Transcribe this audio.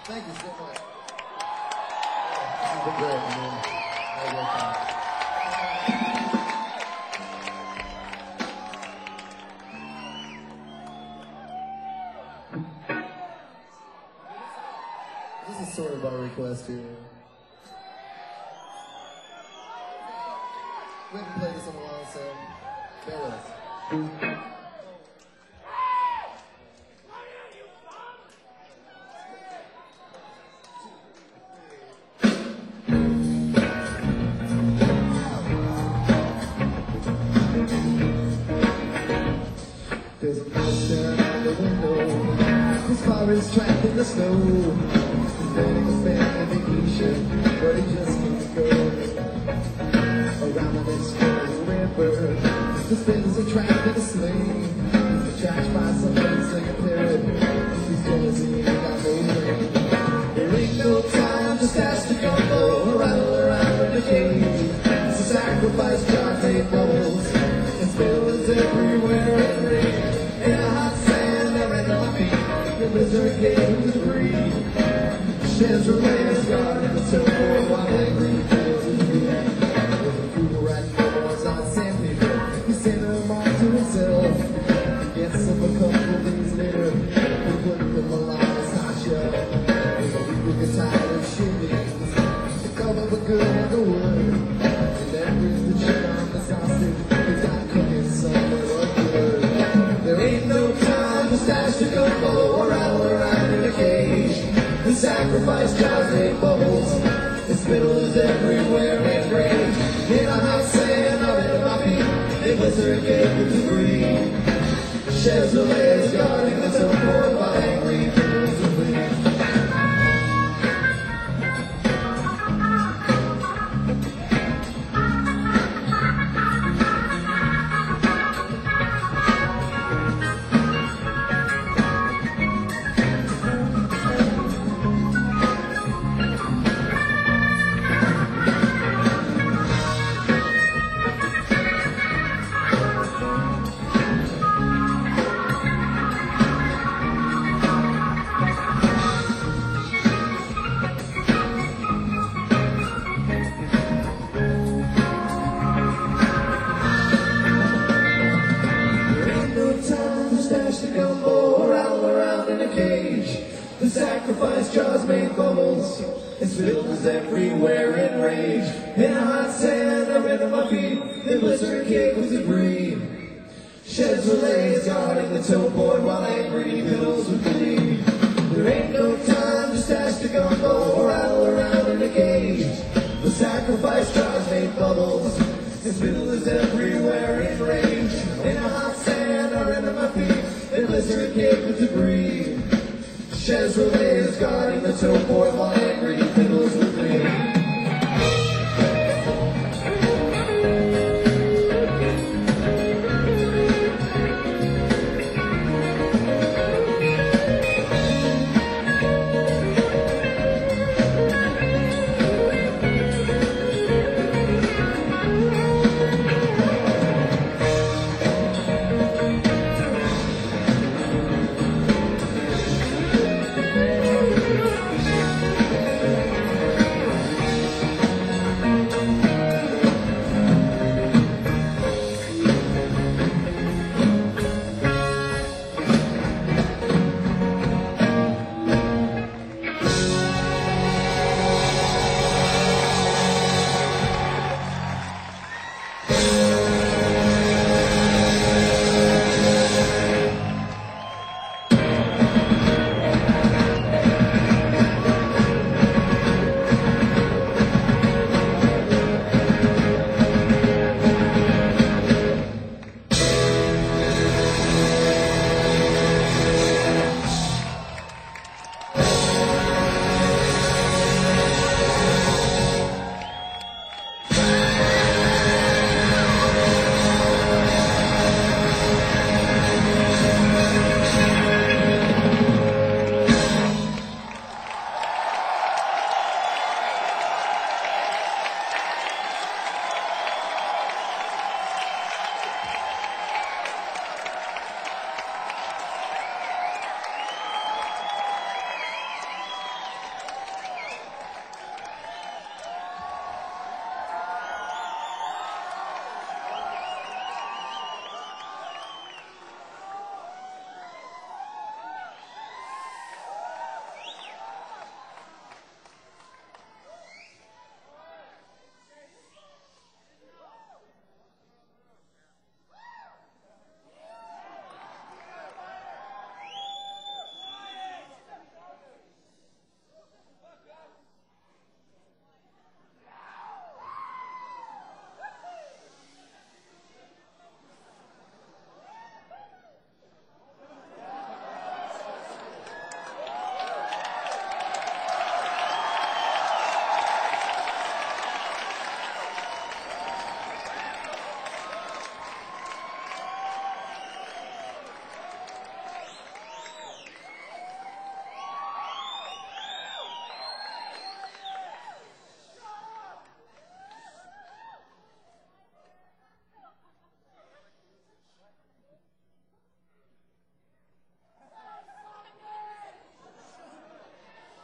Thank you so much. This has been great, man. Have a great time. This is sort of by request here. We haven't played this in a while, so bear with us. There's a mountain out the window. His fire is trapped in the snow. He's letting a family vacation, but he just can't go. Around the next river, the spins are trapped in a sling. He's attached by somebody singing a parrot. He's jealous and he ain't got no ring. There ain't no time, just ask to go rattle around in the cage. It's a sacrifice, God made bubbles. And spills everywhere and rain. In a hot sand, I ran on my feet. The lizard gave him the breed. Sheds remain as God in the temple while angry feels his feet. With a Google rat boys on sandpaper, he sent them all to himself. He gets them a couple of days later. He put them along his hot shelf. There's a people get tired of shivering. They cover the good and the wood. And that brings the shit on the sausage. They got cooking somewhere up good. There ain't no time to stash the gumbo or rattle around in a cage. The sacrifice jars make bubbles. The spittle is everywhere in rage. In a hot sand, out in my feet, they blizzard gave with debris. Sheds the layers guarding the temple by angry fiddles of leaves. The sacrifice jars made bubbles, and spills everywhere in rage. In a hot sand, I ran on my feet, the blizzard cake with debris. Sheds were laid guarding the toeboard while angry fiddles would bleed. There ain't no time to stash the gumbo or rattle around in a cage. The sacrifice jars made bubbles, and spills everywhere in rage. In a hot sand, I ran on my feet, the blizzard cake with debris. Sheds were layers guarding the toeboard while